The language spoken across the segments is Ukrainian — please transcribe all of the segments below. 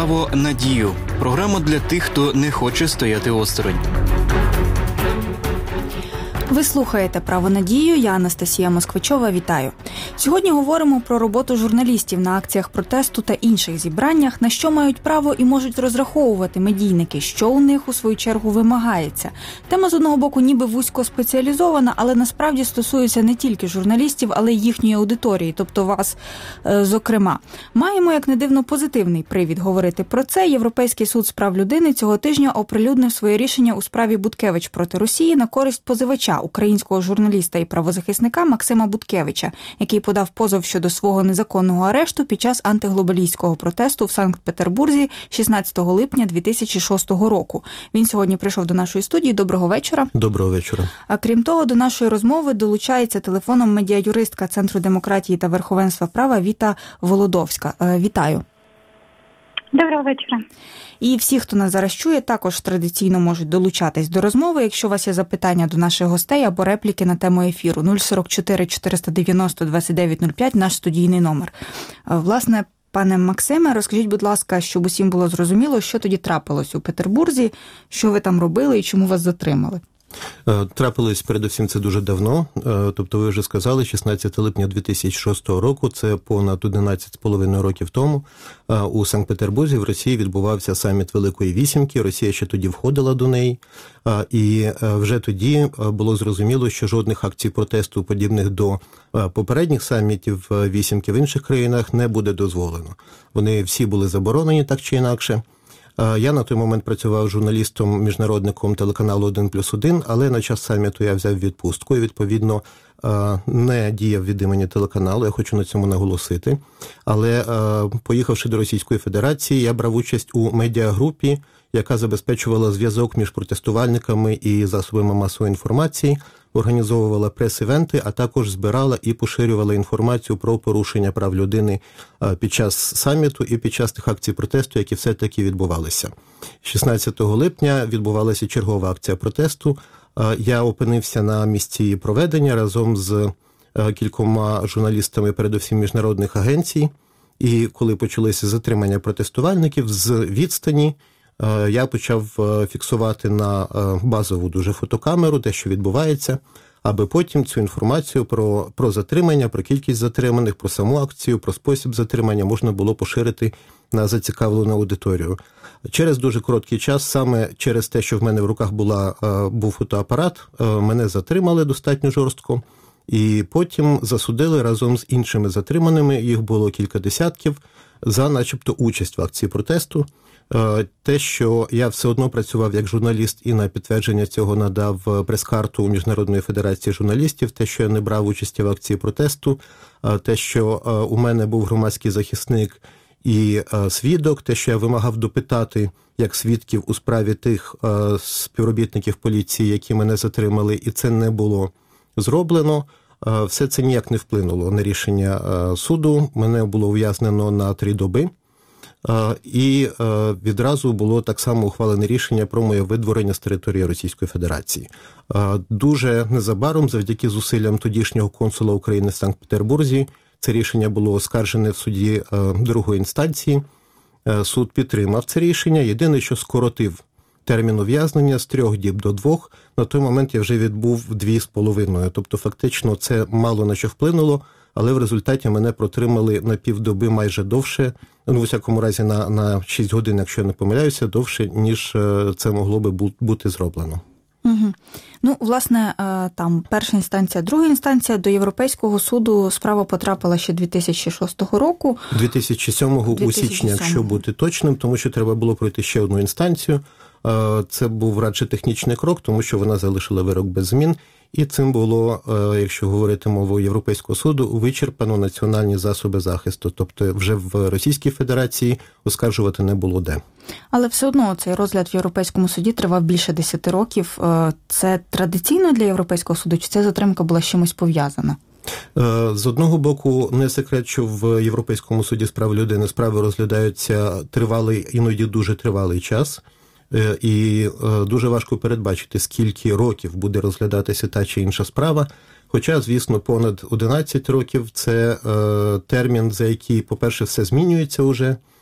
«Право на дію» – програма для тих, хто не хоче стояти осторонь. Ви слухаєте «Право на дію», я Анастасія Москвичова, вітаю. Сьогодні говоримо про роботу журналістів на акціях протесту та інших зібраннях, на що мають право і можуть розраховувати медійники, що у них, у свою чергу, вимагається. Тема, з одного боку, ніби вузько спеціалізована, але насправді стосується не тільки журналістів, але й їхньої аудиторії, тобто вас, зокрема. Маємо, як не дивно, позитивний привід говорити про це. Європейський суд з прав людини цього тижня оприлюднив своє рішення у справі Буткевич проти Росії на користь позивача, українського журналіста і правозахисника Максима Буткевича, який подав позов щодо свого незаконного арешту під час антиглобалістського протесту в Санкт-Петербурзі 16 липня 2006 року. Він сьогодні прийшов до нашої студії. Доброго вечора. Доброго вечора. А крім того, до нашої розмови долучається телефоном медіаюристка Центру демократії та верховенства права Віта Володовська. Вітаю. Доброго вечора. І всі, хто нас зараз чує, також традиційно можуть долучатись до розмови, якщо у вас є запитання до наших гостей або репліки на тему ефіру. 044 490 2905 – наш студійний номер. Власне, пане Максиме, розкажіть, будь ласка, щоб усім було зрозуміло, що тоді трапилось у Петербурзі, що ви там робили і чому вас затримали? Трапилось, передусім, це дуже давно, тобто ви вже сказали, 16 липня 2006 року, це понад 11,5 років тому, у Санкт-Петербурзі в Росії відбувався саміт Великої Вісімки, Росія ще тоді входила до неї, і вже тоді було зрозуміло, що жодних акцій протесту, подібних до попередніх самітів Вісімки в інших країнах, не буде дозволено. Вони всі були заборонені так чи інакше. Я на той момент працював журналістом-міжнародником телеканалу 1+1, але на час саміту я взяв відпустку і, відповідно, не діяв від імені телеканалу, я хочу на цьому наголосити. Але, поїхавши до Російської Федерації, я брав участь у медіагрупі, яка забезпечувала зв'язок між протестувальниками і засобами масової інформації, організовувала прес-івенти, а також збирала і поширювала інформацію про порушення прав людини під час саміту і під час тих акцій протесту, які все-таки відбувалися. 16 липня відбувалася чергова акція протесту. Я опинився на місці її проведення разом з кількома журналістами, передусім міжнародних агенцій. І коли почалися затримання протестувальників, з відстані я почав фіксувати на базову дуже фотокамеру те, що відбувається, аби потім цю інформацію про затримання, про кількість затриманих, про саму акцію, про спосіб затримання можна було поширити на зацікавлену аудиторію. Через дуже короткий час, саме через те, що в мене в руках був фотоапарат, мене затримали достатньо жорстко, і потім засудили разом з іншими затриманими, їх було кілька десятків, за начебто участь в акції протесту. Те, що я все одно працював як журналіст і на підтвердження цього надав прес-карту Міжнародної федерації журналістів, те, що я не брав участі в акції протесту, те, що у мене був громадський захисник і свідок, те, що я вимагав допитати як свідків у справі тих співробітників поліції, які мене затримали, і це не було зроблено. Все це ніяк не вплинуло на рішення суду. Мене було ув'язнено на 3 доби. І відразу було так само ухвалене рішення про моє видворення з території Російської Федерації. Дуже незабаром, завдяки зусиллям тодішнього консула України в Санкт-Петербурзі, це рішення було оскаржене в суді другої інстанції. Суд підтримав це рішення. Єдине, що скоротив термін ув'язнення з 3 діб до 2. На той момент я вже відбув 2,5. Тобто, фактично, це мало на що вплинуло, але в результаті мене протримали на півдоби майже довше, ну, в усякому разі, на 6 годин, якщо я не помиляюся, довше, ніж це могло би бути зроблено. Угу. Ну, власне, там перша інстанція, друга інстанція, до Європейського суду справа потрапила ще 2006 року. 2007 у січні, якщо бути точним, тому що треба було пройти ще одну інстанцію. Це був радше технічний крок, тому що вона залишила вирок без змін. І цим було, якщо говорити мовою Європейського суду, вичерпано національні засоби захисту. Тобто вже в Російській Федерації оскаржувати не було де. Але все одно цей розгляд в Європейському суді тривав більше 10 років. Це традиційно для Європейського суду, чи ця затримка була з чимось пов'язана? З одного боку, не секрет, що в Європейському суді з прав людини справи розглядаються тривалий, іноді дуже тривалий час. І дуже важко передбачити, скільки років буде розглядатися та чи інша справа. Хоча, звісно, понад 11 років – це термін, за який, по-перше, все змінюється уже,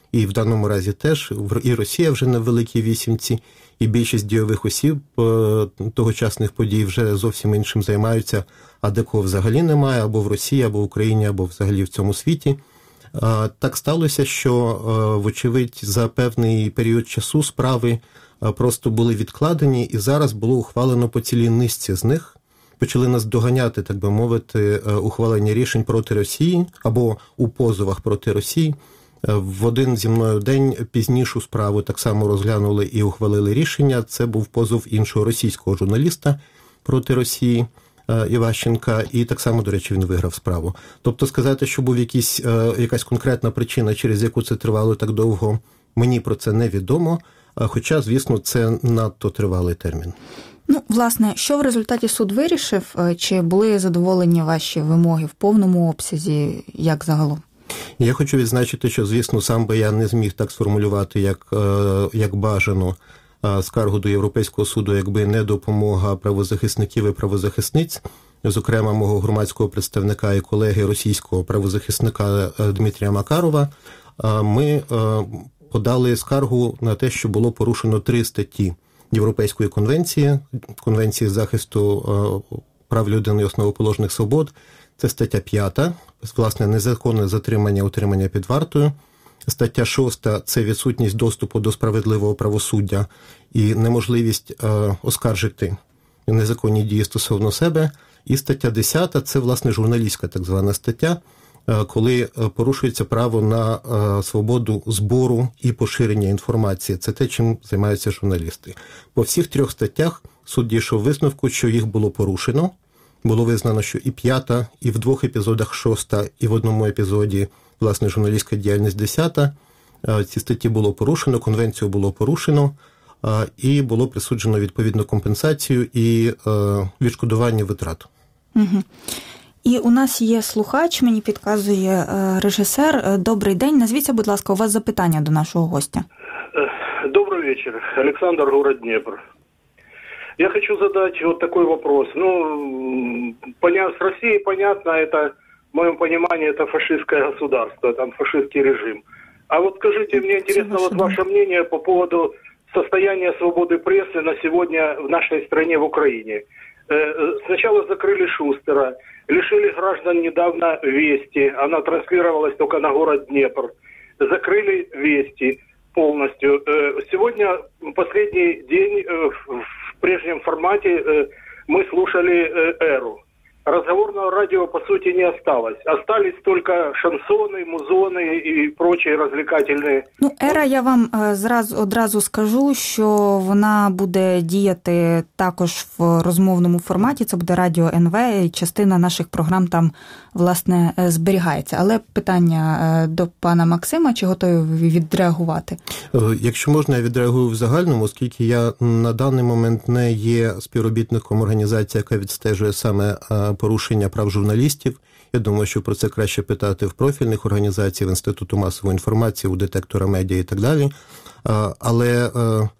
і в даному разі теж, і Росія вже на Великій Вісімці, і більшість дійових осіб тогочасних подій вже зовсім іншим займаються, а декого взагалі немає, або в Росії, або в Україні, або взагалі в цьому світі. Так сталося, що, вочевидь, за певний період часу справи просто були відкладені, і зараз було ухвалено по цілій низці з них. Почали нас доганяти, так би мовити, ухвалення рішень проти Росії або у позовах проти Росії. В один зі мною день пізнішу справу так само розглянули і ухвалили рішення. Це був позов іншого російського журналіста проти Росії Іващенка, і так само, до речі, він виграв справу. Тобто сказати, що був якась конкретна причина, через яку це тривало так довго, мені про це невідомо, хоча, звісно, це надто тривалий термін. Власне, що в результаті суд вирішив? Чи були задоволені ваші вимоги в повному обсязі, як загалом? Я хочу відзначити, що, звісно, сам би я не зміг так сформулювати, як бажано скаргу до Європейського суду, якби не допомога правозахисників і правозахисниць, зокрема мого громадського представника і колеги російського правозахисника Дмитрія Макарова. Ми подали скаргу на те, що було порушено 3 статті Європейської конвенції з захисту прав людини і основоположних свобод. Це стаття 5, власне, незаконне затримання, утримання під вартою. Стаття 6 – це відсутність доступу до справедливого правосуддя і неможливість оскаржити незаконні дії стосовно себе. І стаття 10 – це, власне, журналістська так звана стаття, коли порушується право на свободу збору і поширення інформації. Це те, чим займаються журналісти. По всіх 3 статтях суд дійшов висновку, що їх було порушено. Було визнано, що і 5, і в 2 епізодах 6, і в одному епізоді, власне, журналістська діяльність 10. Ці статті було порушено, конвенцію було порушено, і було присуджено відповідну компенсацію і відшкодування витрат. Угу. І у нас є слухач, мені підказує режисер. Добрий день. Назвіться, будь ласка, у вас запитання до нашого гостя. Добрый вечер. Александр, город Днепр. Я хочу задать вот такой вопрос. С Россией, понятно, это, в моем понимании, это фашистское государство, там фашистский режим. А вот скажите, мне интересно вот ваше мнение по поводу состояния свободы прессы на сегодня в нашей стране, в Украине. Сначала закрыли Шустера, лишили граждан недавно Вести, она транслировалась только на город Днепр. Закрыли Вести полностью. Сегодня, последний день, в прежнем формате мы слушали «Эру». Разговорного радио, по сути, не осталось. Остались только шансоны, музоны и прочие развлекательные. «Ера», я вам одразу скажу, що вона буде діяти також в розмовному форматі. Це буде радіо НВ, і частина наших програм там, власне, зберігається. Але питання до пана Максима, чи готові ви відреагувати? Якщо можна, я відреагую в загальному, оскільки я на даний момент не є співробітником організації, яка відстежує саме порушення прав журналістів. Я думаю, що про це краще питати в профільних організаціях, в Інституту масової інформації, у детектора медіа і так далі. Але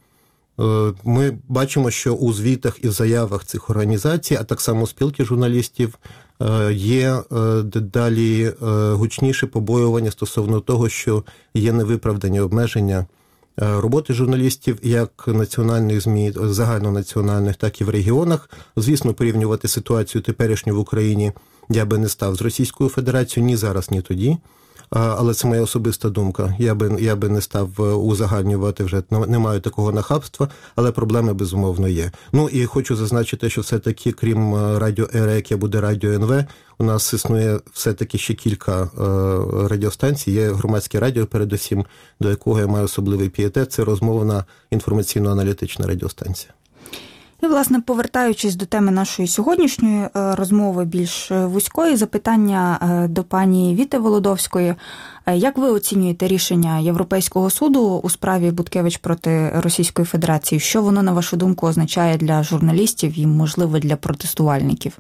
ми бачимо, що у звітах і в заявах цих організацій, а так само спілки журналістів, є дедалі гучніше побоювання стосовно того, що є невиправдані обмеження роботи журналістів як національних ЗМІ, загальнонаціональних, так і в регіонах. Звісно, порівнювати ситуацію теперішню в Україні я би не став з Російською Федерацією ні зараз, ні тоді. Але це моя особиста думка. Я би не став узагальнювати вже, не маю такого нахабства, але проблеми, безумовно, є. І хочу зазначити, що все-таки, крім радіо «Ера», яке буде радіо НВ, у нас існує все-таки ще кілька радіостанцій. Є громадське радіо, передусім, до якого я маю особливий пієтет. Це розмовна інформаційно-аналітична радіостанція. І, власне, повертаючись до теми нашої сьогоднішньої розмови більш вузької, запитання до пані Віти Володовської. Як ви оцінюєте рішення Європейського суду у справі Буткевич проти Російської Федерації? Що воно, на вашу думку, означає для журналістів і, можливо, для протестувальників?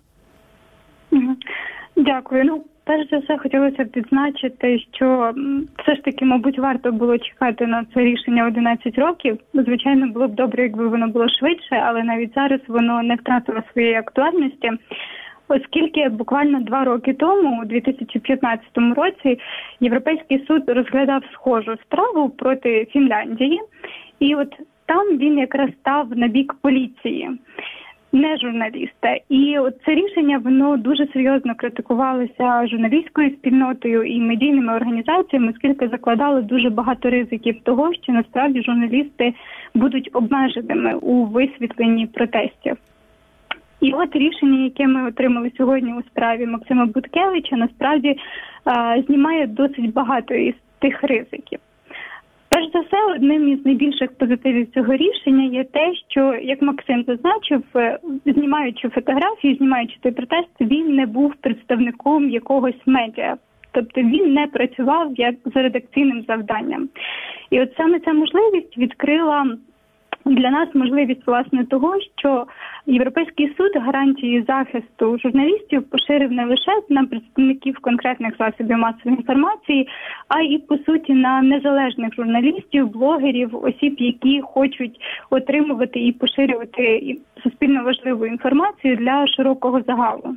Дякую. Перш за все, хотілося б відзначити, що все ж таки, мабуть, варто було чекати на це рішення 11 років. Звичайно, було б добре, якби воно було швидше, але навіть зараз воно не втратило своєї актуальності. оскільки буквально 2 роки тому, у 2015 році, Європейський суд розглядав схожу справу проти Фінляндії, і от там він якраз став на бік поліції, не журналіста. І от це рішення, воно дуже серйозно критикувалося журналістською спільнотою і медійними організаціями, оскільки закладало дуже багато ризиків того, що насправді журналісти будуть обмеженими у висвітленні протестів. І от рішення, яке ми отримали сьогодні у справі Максима Буткевича, насправді знімає досить багато із тих ризиків. Перш за все, одним із найбільших позитивів цього рішення є те, що, як Максим зазначив, знімаючи фотографії, знімаючи той протест, він не був представником якогось медіа. Тобто він не працював як за редакційним завданням. І от саме ця можливість відкрила для нас можливість, власне, того, що Європейський суд гарантії захисту журналістів поширив не лише на представників конкретних засобів масової інформації, а й, по суті, на незалежних журналістів, блогерів, осіб, які хочуть отримувати і поширювати суспільно важливу інформацію для широкого загалу.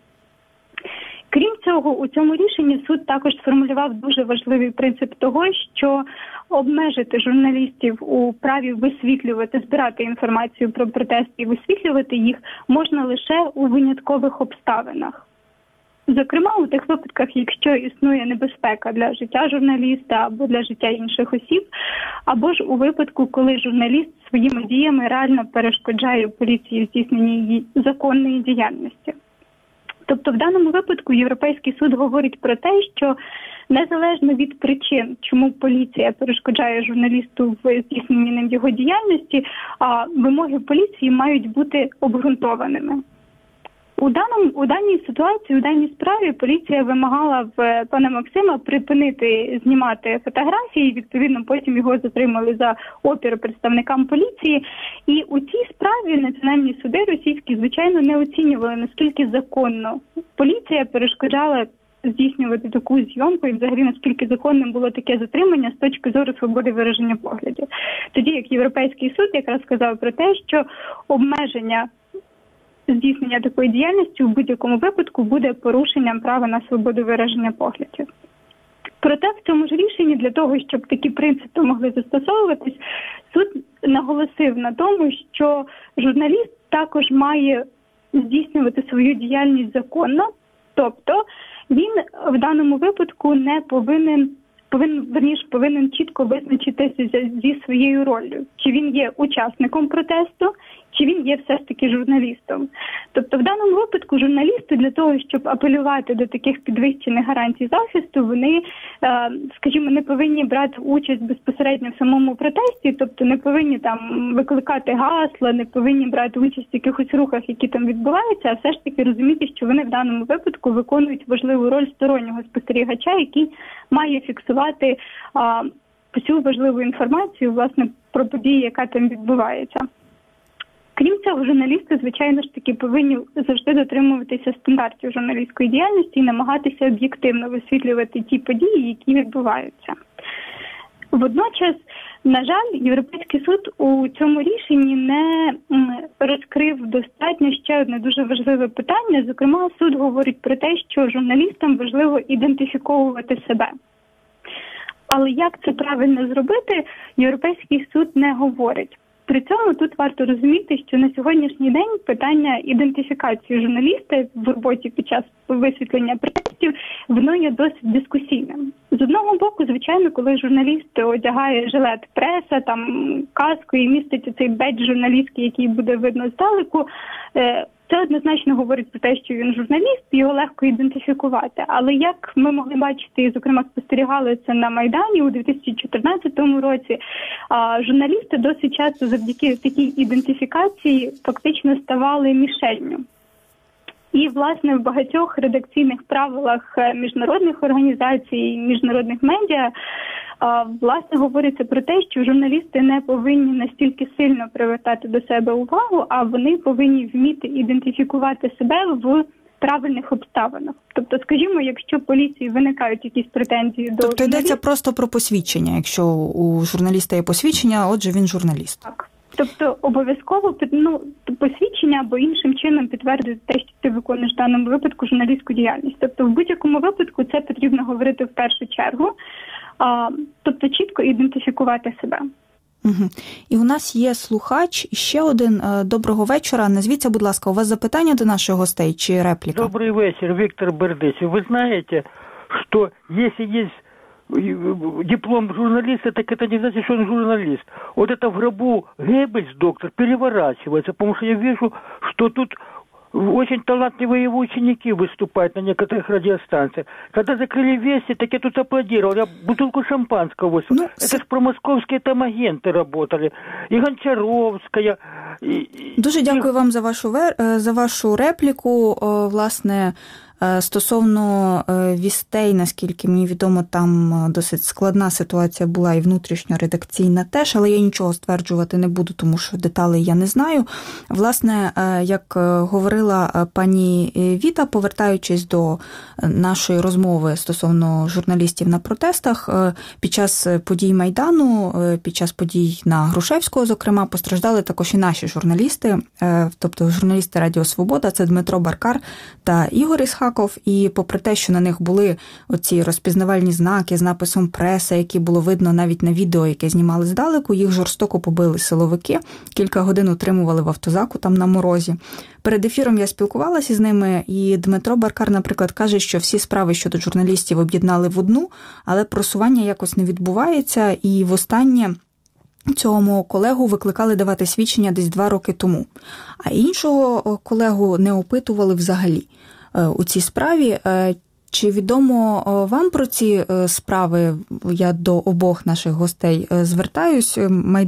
Крім цього, у цьому рішенні суд також сформулював дуже важливий принцип того, що обмежити журналістів у праві висвітлювати, збирати інформацію про протести і висвітлювати їх можна лише у виняткових обставинах. Зокрема, у тих випадках, якщо існує небезпека для життя журналіста або для життя інших осіб, або ж у випадку, коли журналіст своїми діями реально перешкоджає поліції в здійсненні її законної діяльності. Тобто в даному випадку Європейський суд говорить про те, що незалежно від причин, чому поліція перешкоджає журналісту в здійсненні ним його діяльності, вимоги поліції мають бути обґрунтованими. У даній ситуації, у даній справі поліція вимагала в пана Максима припинити знімати фотографії, відповідно потім його затримали за опір представникам поліції. І у цій справі національні суди російські, звичайно, не оцінювали, наскільки законно поліція перешкоджала здійснювати таку зйомку і взагалі наскільки законним було таке затримання з точки зору свободи вираження поглядів. Тоді як Європейський суд якраз сказав про те, що обмеження здійснення такої діяльності у будь-якому випадку буде порушенням права на свободу вираження поглядів. Проте в цьому ж рішенні для того, щоб такі принципи могли застосовуватись, суд наголосив на тому, що журналіст також має здійснювати свою діяльність законно, тобто він в даному випадку не повинен чітко визначитися зі своєю роллю. Чи він є учасником протесту, чи він є все ж таки журналістом. Тобто в даному випадку журналісти для того, щоб апелювати до таких підвищених гарантій захисту, вони, скажімо, не повинні брати участь безпосередньо в самому протесті, тобто не повинні там викликати гасла, не повинні брати участь в якихось рухах, які там відбуваються, а все ж таки розуміти, що вони в даному випадку виконують важливу роль стороннього спостерігача, який має фіксувати всю важливу інформацію, власне, про події, яка там відбувається. Крім цього, журналісти, звичайно ж таки, повинні завжди дотримуватися стандартів журналістської діяльності і намагатися об'єктивно висвітлювати ті події, які відбуваються. Водночас, на жаль, Європейський суд у цьому рішенні не розкрив достатньо ще одне дуже важливе питання. Зокрема, суд говорить про те, що журналістам важливо ідентифіковувати себе. Але як це правильно зробити, Європейський суд не говорить. При цьому тут варто розуміти, що на сьогоднішній день питання ідентифікації журналіста в роботі під час висвітлення протестів, воно є досить дискусійним. З одного боку, звичайно, коли журналіст одягає жилет преса, там каску і містить цей бедж журналістський, який буде видно здалеку, це однозначно говорить про те, що він журналіст, його легко ідентифікувати. Але як ми могли бачити, і, зокрема, спостерігали це на Майдані у 2014 році, журналісти досить часто завдяки такій ідентифікації фактично ставали мішенню. І, власне, в багатьох редакційних правилах міжнародних організацій, міжнародних медіа, власне, говориться про те, що журналісти не повинні настільки сильно привертати до себе увагу, а вони повинні вміти ідентифікувати себе в правильних обставинах. Тобто, скажімо, якщо поліції виникають якісь претензії до журналіста... йдеться просто про посвідчення. Якщо у журналіста є посвідчення, отже, він журналіст. Так. Тобто обов'язково посвідчення або іншим чином підтвердити те, що ти виконуєш в даному випадку журналістську діяльність. Тобто в будь-якому випадку це потрібно говорити в першу чергу, тобто чітко ідентифікувати себе. Угу. І у нас є слухач, ще один. Доброго вечора. Назвіться, будь ласка, у вас запитання до наших гостей чи репліка? Добрий вечір, Віктор Бердичев. Ви знаєте, що якщо є диплом журналиста, так это не значит, что он журналист. Вот это в гробу Геббельс, доктор, переворачивается, потому что я вижу, что тут очень талантливые его ученики выступают на некоторых радиостанциях. Когда закрыли Вести, так я тут аплодировал. Я бутылку шампанского выставил. Это ж промосковские там агенты работали. И Гончаровская. Дуже дякую вам за вашу репліку. Власне, стосовно Вістей, наскільки мені відомо, там досить складна ситуація була і внутрішньоредакційна теж, але я нічого стверджувати не буду, тому що деталей я не знаю. Власне, як говорила пані Віта, повертаючись до нашої розмови стосовно журналістів на протестах, під час подій Майдану, під час подій на Грушевського, зокрема, постраждали також і наші журналісти, тобто журналісти Радіо Свобода, це Дмитро Баркар та Ігор Ісхаков. І попри те, що на них були оці розпізнавальні знаки з написом «преса», які було видно навіть на відео, яке знімали здалеку, їх жорстоко побили силовики, кілька годин утримували в автозаку там на морозі. Перед ефіром я спілкувалася з ними, і Дмитро Баркар, наприклад, каже, що всі справи щодо журналістів об'єднали в одну, але просування якось не відбувається, і востаннє цього мого колегу викликали давати свідчення десь 2 роки тому. А іншого колегу не опитували взагалі у цій справі. Чи відомо вам про ці справи? Я до обох наших гостей звертаюсь,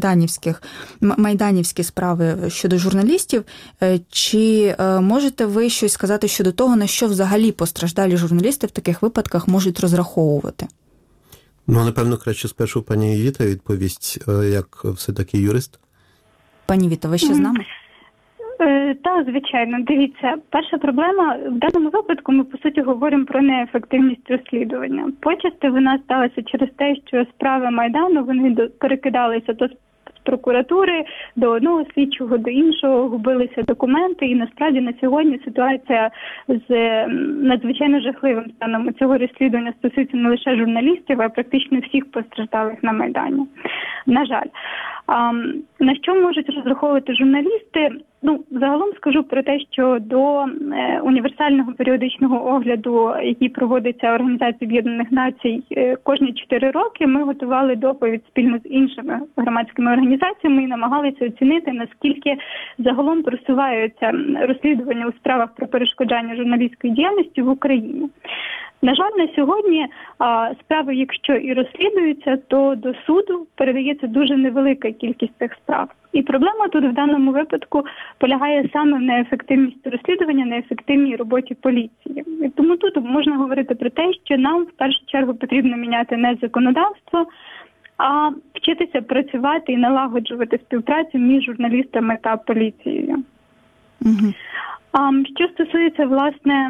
майданівські справи щодо журналістів. Чи можете ви щось сказати щодо того, на що взагалі постраждалі журналісти в таких випадках можуть розраховувати? Напевно, краще спершу пані Віта відповість, як все-таки юрист. Пані Віта, ви ще з нами? Так, звичайно. Дивіться, перша проблема, в даному випадку ми, по суті, говоримо про неефективність розслідування. Почасти вона сталася через те, що справи Майдану, вони перекидалися до прокуратури, до одного слідчого, до іншого, губилися документи, і насправді на сьогодні ситуація з надзвичайно жахливим станом цього розслідування стосується не лише журналістів, а практично всіх постраждалих на Майдані. На жаль. На що можуть розраховувати журналісти? Загалом скажу про те, що до універсального періодичного огляду, який проводиться Організацією Об'єднаних Націй кожні 4 роки, ми готували доповідь спільно з іншими громадськими організаціями і намагалися оцінити, наскільки загалом просуваються розслідування у справах про перешкоджання журналістської діяльності в Україні. На жаль, на сьогодні справи, якщо і розслідуються, то до суду передається дуже невелика кількість цих справ. І проблема тут в даному випадку полягає саме в неефективності розслідування, неефективній роботі поліції. І тому тут можна говорити про те, що нам в першу чергу потрібно міняти не законодавство, а вчитися працювати і налагоджувати співпрацю між журналістами та поліцією. Угу. Що стосується, власне,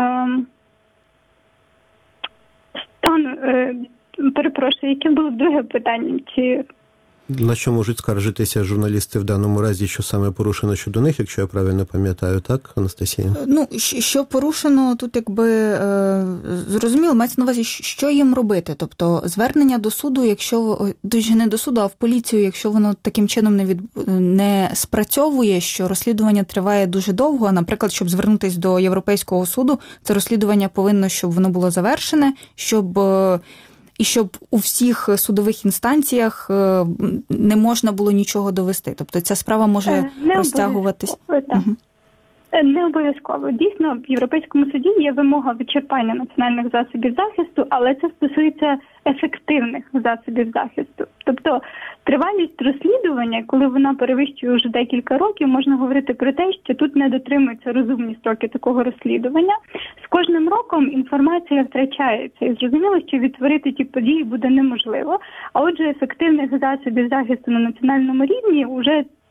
перепрошую, яке було друге питання? На що можуть скаржитися журналісти в даному разі, що саме порушено щодо них, якщо я правильно пам'ятаю, так, Анастасія? Що порушено, тут зрозуміло, мається на увазі, що їм робити? Тобто звернення до суду, якщо, не до суду, а в поліцію, якщо воно таким чином не спрацьовує, що розслідування триває дуже довго, а, наприклад, щоб звернутися до Європейського суду, це розслідування повинно, щоб воно було завершене, щоб у всіх судових інстанціях не можна було нічого довести. Тобто ця справа може розтягуватись. Не обов'язково. Дійсно, в Європейському суді є вимога вичерпання національних засобів захисту, але це стосується ефективних засобів захисту. Тобто тривалість розслідування, коли вона перевищує вже декілька років, можна говорити про те, що тут не дотримуються розумні строки такого розслідування. З кожним роком інформація втрачається. І зрозуміло, що відтворити ті події буде неможливо. А отже, ефективних засобів захисту на національному рівні вже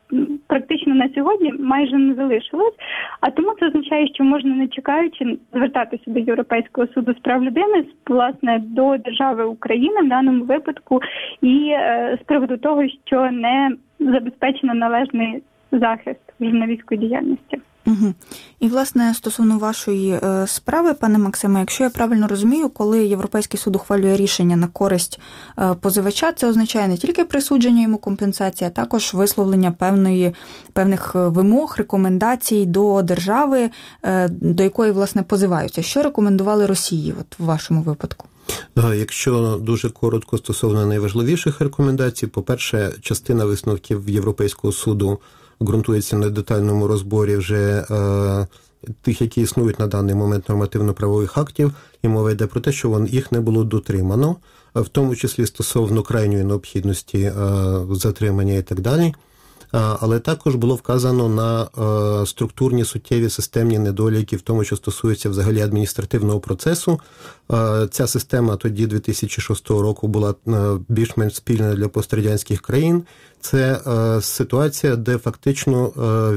практично на сьогодні майже не залишилось. А тому це означає, що можна, не чекаючи, звертатися до Європейського суду з прав людини, власне, до держави України в даному випадку, і з приводу того, що не забезпечено належний захист журналістської діяльності. Угу. І, власне, стосовно вашої справи, пане Максиме, якщо я правильно розумію, коли Європейський суд ухвалює рішення на користь позивача, це означає не тільки присудження йому компенсації, а також висловлення певних вимог, рекомендацій до держави, до якої, власне, позиваються. Що рекомендували Росії в вашому випадку? Якщо дуже коротко стосовно найважливіших рекомендацій, по-перше, частина висновків Європейського суду ґрунтується на детальному розборі вже тих, які існують на даний момент нормативно-правових актів, і мова йде про те, що їх не було дотримано, в тому числі стосовно крайньої необхідності затримання і так далі. Але також було вказано на структурні, суттєві, системні недоліки в тому, що стосується взагалі адміністративного процесу. Ця система тоді, 2006 року, була більш-менш спільна для пострадянських країн. Це ситуація, де фактично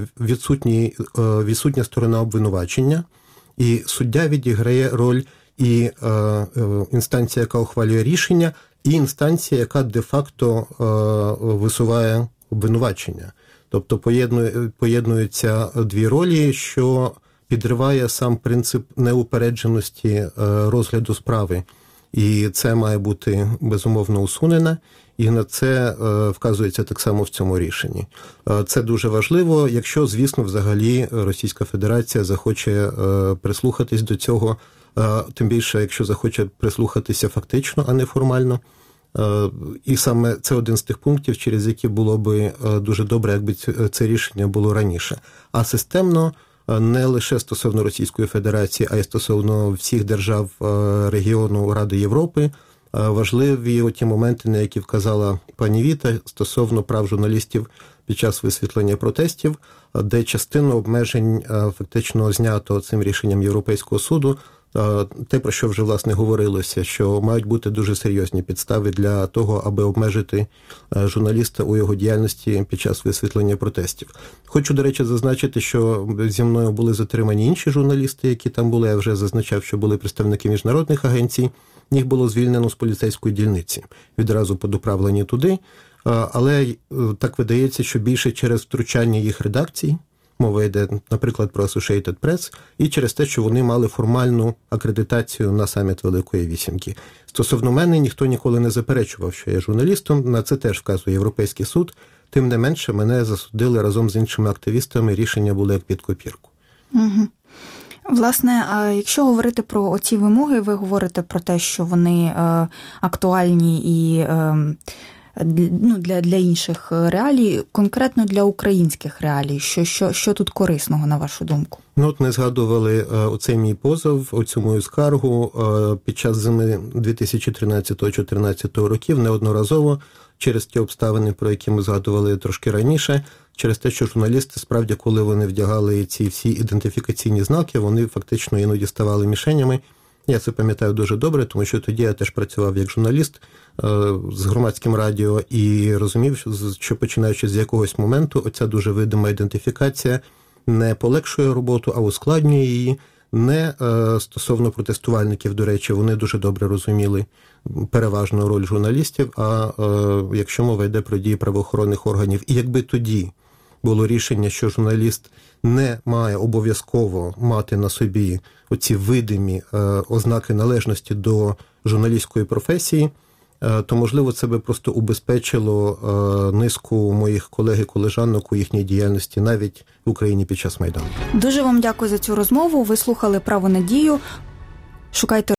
відсутня сторона обвинувачення, і суддя відіграє роль і інстанція, яка ухвалює рішення, і інстанція, яка де-факто висуває обвинувачення. Тобто поєднуються дві ролі, що підриває сам принцип неупередженості розгляду справи. І це має бути безумовно усунено, і на це вказується так само в цьому рішенні. Це дуже важливо, якщо, звісно, взагалі Російська Федерація захоче прислухатись до цього, тим більше, якщо захоче прислухатися фактично, а не формально. І саме це один з тих пунктів, через які було би дуже добре, якби це рішення було раніше. А системно, не лише стосовно Російської Федерації, а й стосовно всіх держав регіону Ради Європи, важливі ті моменти, на які вказала пані Віта, стосовно прав журналістів під час висвітлення протестів, де частину обмежень фактично знято цим рішенням Європейського суду. Те, про що вже, власне, говорилося, що мають бути дуже серйозні підстави для того, аби обмежити журналіста у його діяльності під час висвітлення протестів. Хочу, до речі, зазначити, що зі мною були затримані інші журналісти, які там були. Я вже зазначав, що були представники міжнародних агенцій. Їх було звільнено з поліцейської дільниці, відразу подоправлені туди. Але так видається, що більше через втручання їх редакцій, мова йде, наприклад, про Associated Press, і через те, що вони мали формальну акредитацію на саміт Великої Вісімки. Стосовно мене, ніхто ніколи не заперечував, що я журналістом, на це теж вказує Європейський суд. Тим не менше, мене засудили разом з іншими активістами, рішення було як під копірку. Угу. Власне, якщо говорити про оці вимоги, ви говорите про те, що вони актуальні і для інших реалій, конкретно для українських реалій. Що тут корисного, на вашу думку? От ми згадували оцей мій позов, оцю мою скаргу під час зими 2013-2014 років неодноразово через ті обставини, про які ми згадували трошки раніше, через те, що журналісти, справді, коли вони вдягали ці всі ідентифікаційні знаки, вони фактично іноді ставали мішенями. Я це пам'ятаю дуже добре, тому що тоді я теж працював як журналіст з громадським радіо і розумів, що починаючи з якогось моменту, оця дуже видима ідентифікація не полегшує роботу, а ускладнює її. Не стосовно протестувальників, до речі, вони дуже добре розуміли переважну роль журналістів, а якщо мова йде про дії правоохоронних органів. І якби тоді було рішення, що журналіст не має обов'язково мати на собі оці видимі ознаки належності до журналістської професії, то, можливо, це би просто убезпечило низку моїх колег і колежанок у їхній діяльності навіть в Україні під час Майдану. Дуже вам дякую за цю розмову. Ви слухали «Право на дію». Шукайте